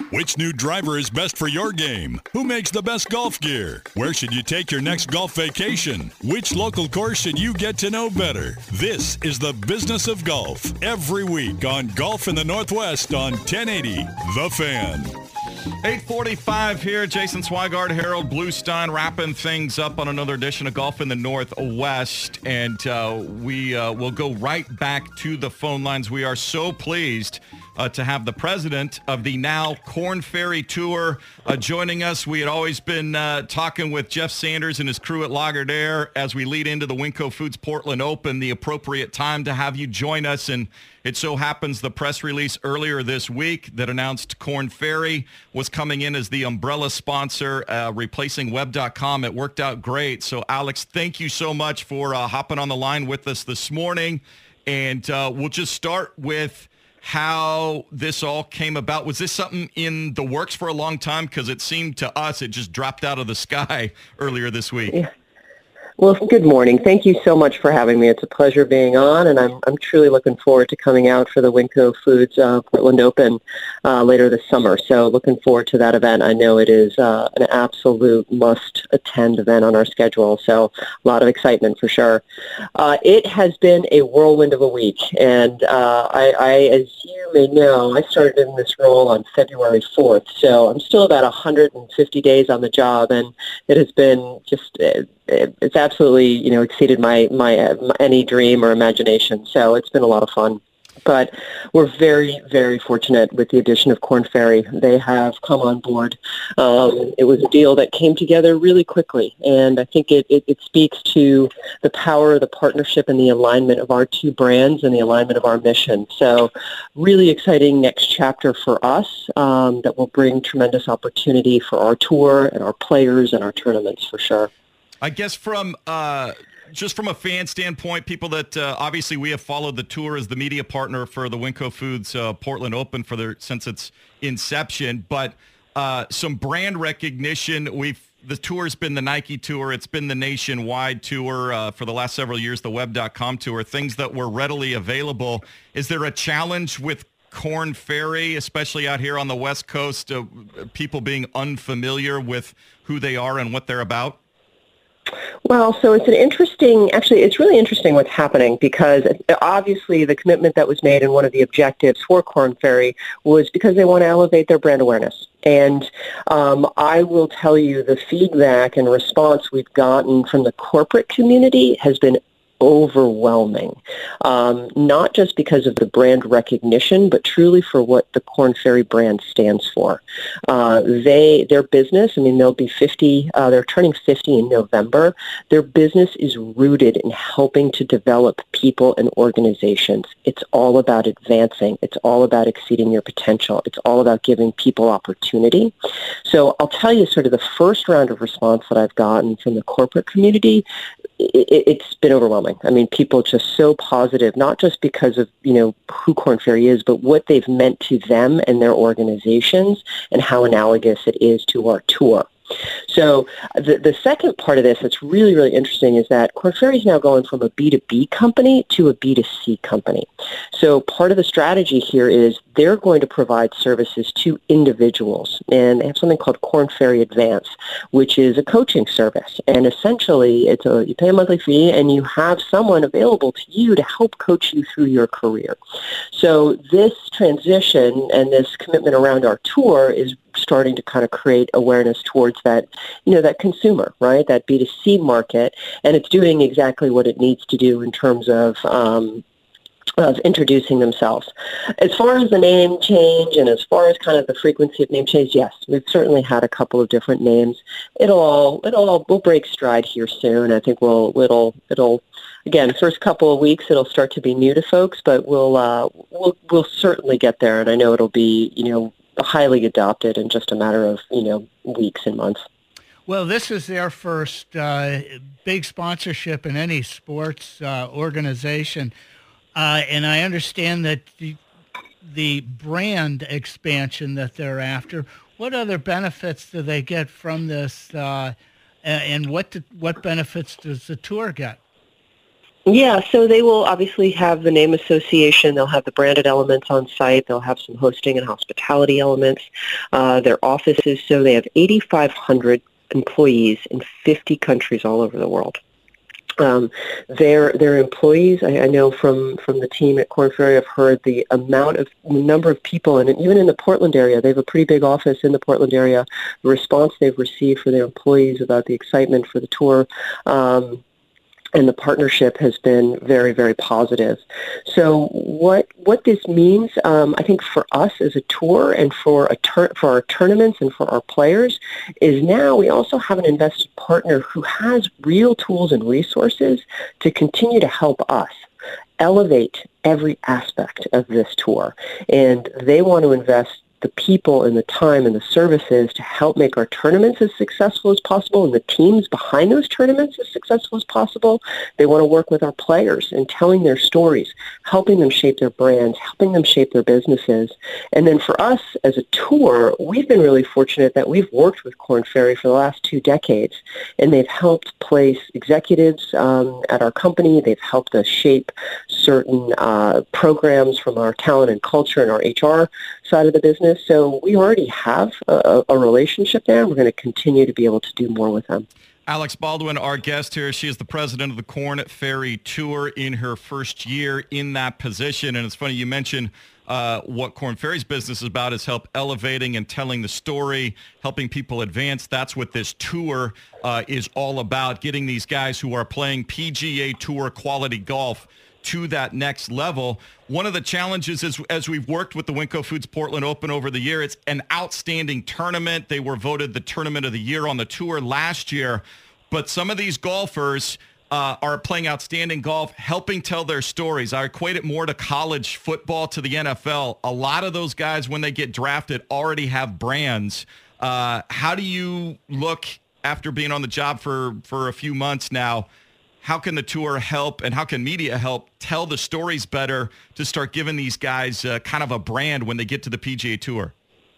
Which new driver is best for your game? Who makes the best golf gear? Where should you take your next golf vacation? Which local course should you get to know better? This is the Business of Golf. Every week on Golf in the Northwest on 1080 The Fan. 8:45 here. Jason Swigard, Harold Bluestein wrapping things up on another edition of Golf in the Northwest. And we will go right back to the phone lines. We are so pleased to have the president of the now Korn Ferry Tour joining us. We had always been talking with Jeff Sanders and his crew at Lagardère as we lead into the Winco Foods Portland Open, the appropriate time to have you join us. And it so happens the press release earlier this week that announced Korn Ferry was coming in as the umbrella sponsor, replacing Web.com. It worked out great. So, Alex, thank you so much for hopping on the line with us this morning. And we'll just start with how this all came about. Was this something in the works for a long time? Because it seemed to us it just dropped out of the sky earlier this week. Yeah. Well, good morning. Thank you so much for having me. It's a pleasure being on, and I'm truly looking forward to coming out for the Winco Foods Portland Open later this summer. So looking forward to that event. I know it is an absolute must-attend event on our schedule, so a lot of excitement for sure. It has been a whirlwind of a week, and I, as you may know, I started in this role on February 4th, so I'm still about 150 days on the job, and it has been just it's absolutely, exceeded my any dream or imagination. So it's been a lot of fun. But we're very, very fortunate with the addition of Korn Ferry. They have come on board. It was a deal that came together really quickly, and I think it speaks to the power of the partnership and the alignment of our two brands and the alignment of our mission. So really exciting next chapter for us that will bring tremendous opportunity for our tour and our players and our tournaments for sure. I guess from just from a fan standpoint, people that obviously we have followed the tour as the media partner for the Winco Foods Portland Open since its inception, but some brand recognition. The tour's been the Nike tour. It's been the nationwide tour for the last several years, the Web.com tour, things that were readily available. Is there a challenge with Korn Ferry, especially out here on the West Coast, people being unfamiliar with who they are and what they're about? Well, so it's really interesting what's happening, because obviously the commitment that was made and one of the objectives for Korn Ferry was because they want to elevate their brand awareness. And I will tell you the feedback and response we've gotten from the corporate community has been overwhelming, not just because of the brand recognition, but truly for what the Korn Ferry brand stands for. Their business, they'll be 50, they're turning 50 in November. Their business is rooted in helping to develop people and organizations. It's all about advancing. It's all about exceeding your potential. It's all about giving people opportunity. So I'll tell you sort of the first round of response that I've gotten from the corporate community, it's been overwhelming. People just so positive, not just because of, who Korn Ferry is, but what they've meant to them and their organizations and how analogous it is to our tour. So the second part of this that's really, really interesting is that Korn Ferry is now going from a B2B company to a B2C company. So part of the strategy here is they're going to provide services to individuals, and they have something called Korn Ferry Advance, which is a coaching service. And essentially, you pay a monthly fee, and you have someone available to you to help coach you through your career. So this transition and this commitment around our tour is starting to kind of create awareness towards that, that consumer, right? That B2C market, and it's doing exactly what it needs to do in terms of introducing themselves. As far as the name change and as far as kind of the frequency of name change, yes, we've certainly had a couple of different names. We'll break stride here soon. I think it'll again, first couple of weeks it'll start to be new to folks, but we'll certainly get there, and I know it'll be, highly adopted in just a matter of, weeks and months. Well, this is their first big sponsorship in any sports organization. And I understand that the brand expansion that they're after, what other benefits do they get from this, and what benefits does the tour get? Yeah, so they will obviously have the name association. They'll have the branded elements on site. They'll have some hosting and hospitality elements. Their offices, so they have 8,500 employees in 50 countries all over the world. Their employees, I know from the team at Korn Ferry, I've heard the number of people, and even in the Portland area, they have a pretty big office in the Portland area. The response they've received for their employees about the excitement for the tour, and the partnership has been very, very positive. So what this means, I think for us as a tour and for our tournaments and for our players, is now we also have an invested partner who has real tools and resources to continue to help us elevate every aspect of this tour. And they want to invest the people and the time and the services to help make our tournaments as successful as possible and the teams behind those tournaments as successful as possible. They want to work with our players in telling their stories, helping them shape their brands, helping them shape their businesses. And then for us as a tour, we've been really fortunate that we've worked with Korn Ferry for the last 2 decades, and they've helped place executives at our company. They've helped us shape certain programs from our talent and culture and our HR side of the business. So we already have a relationship there. We're going to continue to be able to do more with them. Alex Baldwin, our guest here. She is the president of the Korn Ferry Tour in her first year in that position. And it's funny, you mentioned what Korn Ferry's business is about is help elevating and telling the story, helping people advance. That's what this tour is all about, getting these guys who are playing PGA Tour quality golf to that next level. One of the challenges is, as we've worked with the Winco Foods Portland Open over the year, it's an outstanding tournament. They were voted the tournament of the year on the tour last year. But some of these golfers are playing outstanding golf, helping tell their stories. I equate it more to college football, to the NFL. A lot of those guys, when they get drafted, already have brands. How do you look, after being on the job for a few months now, how can the tour help and how can media help tell the stories better to start giving these guys kind of a brand when they get to the PGA Tour?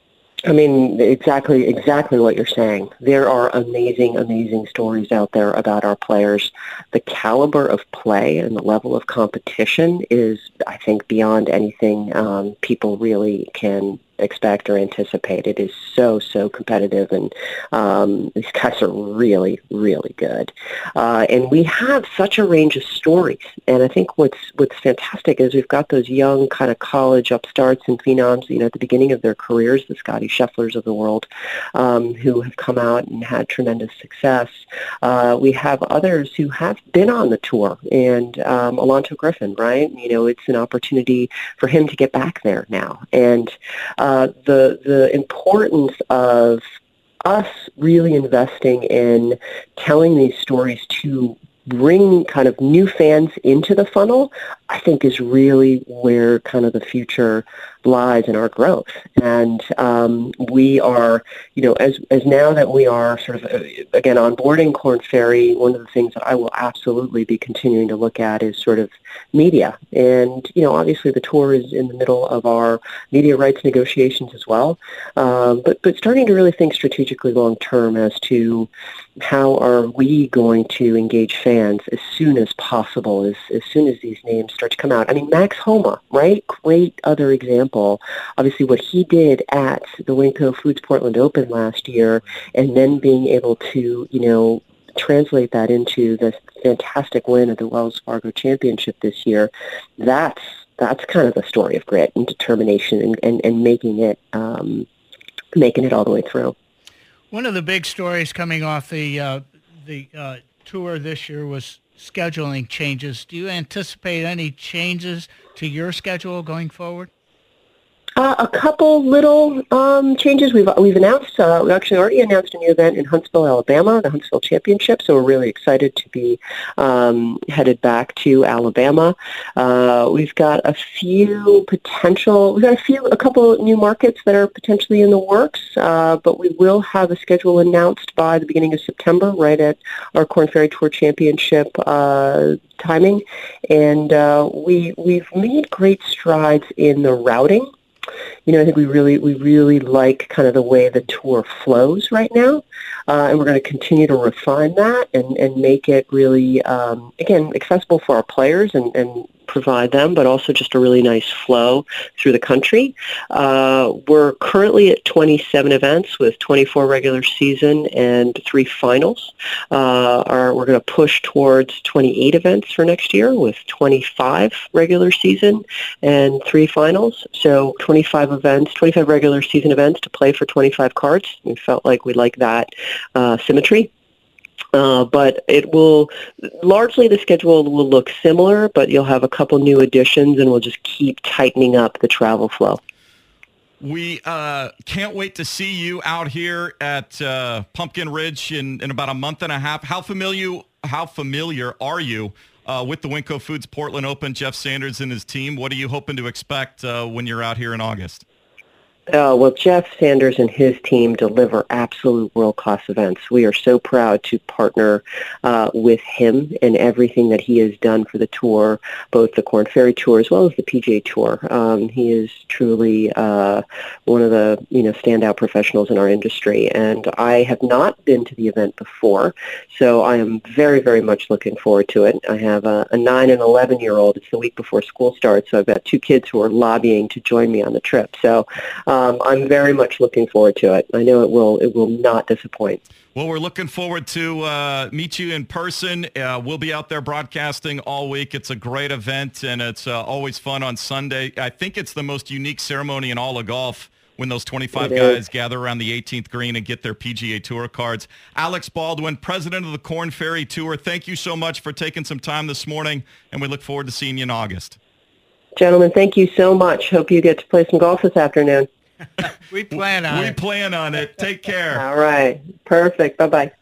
I mean, exactly what you're saying. There are amazing, amazing stories out there about our players. The caliber of play and the level of competition is, I think, beyond anything people really can expect or anticipate. It is so competitive, and these guys are really, really good. And we have such a range of stories. And I think what's fantastic is we've got those young kind of college upstarts and phenoms, at the beginning of their careers, the Scotty Schefflers of the world, who have come out and had tremendous success. We have others who have been on the tour, and Alonto Griffin, right? It's an opportunity for him to get back there now. And the importance of us really investing in telling these stories to bring kind of new fans into the funnel, I think is really where kind of the future lies in our growth. And we are, as now that we are sort of, again, onboarding Korn Ferry, one of the things that I will absolutely be continuing to look at is sort of media. And, obviously the tour is in the middle of our media rights negotiations as well. But starting to really think strategically long term as to how are we going to engage fans as soon as possible, as soon as these names start to come out. I mean, Max Homa, right? Great other example. Obviously, what he did at the Winco Foods Portland Open last year, and then being able to, translate that into the fantastic win at the Wells Fargo Championship this year, that's kind of the story of grit and determination and making it all the way through. One of the big stories coming off the tour this year was scheduling changes. Do you anticipate any changes to your schedule going forward? A couple little changes. We've announced. We actually already announced a new event in Huntsville, Alabama, the Huntsville Championship. So we're really excited to be headed back to Alabama. We've got a couple new markets that are potentially in the works. But we will have a schedule announced by the beginning of September, right at our Korn Ferry Tour Championship timing. And we've made great strides in the routing I think we really like kind of the way the tour flows right now, and we're going to continue to refine that and make it really, again, accessible for our players and provide them, but also just a really nice flow through the country. We're currently at 27 events with 24 regular season and 3 finals. We're going to push towards 28 events for next year with 25 regular season and 3 finals. So 25 regular season events to play for 25 cards. We felt like we like that symmetry. But it will, largely the schedule will look similar, but you'll have a couple new additions, and we'll just keep tightening up the travel flow. We can't wait to see you out here at Pumpkin Ridge in about a month and a half. How familiar are you with the Winco Foods Portland Open, Jeff Sanders and his team? What are you hoping to expect when you're out here in August? Well, Jeff Sanders and his team deliver absolute world-class events. We are so proud to partner with him and everything that he has done for the tour, both the Korn Ferry Tour as well as the PGA Tour. He is truly one of the standout professionals in our industry, and I have not been to the event before, so I am very, very much looking forward to it. I have a 9 and 11-year-old. It's the week before school starts, so I've got 2 kids who are lobbying to join me on the trip. So I'm very much looking forward to it. I know it will not disappoint. Well, we're looking forward to meet you in person. We'll be out there broadcasting all week. It's a great event, and it's always fun on Sunday. I think it's the most unique ceremony in all of golf when those 25 guys gather around the 18th green and get their PGA Tour cards. Alex Baldwin, president of the Korn Ferry Tour, thank you so much for taking some time this morning, and we look forward to seeing you in August. Gentlemen, thank you so much. Hope you get to play some golf this afternoon. We plan on it. We plan on it. Take care. All right. Perfect. Bye-bye.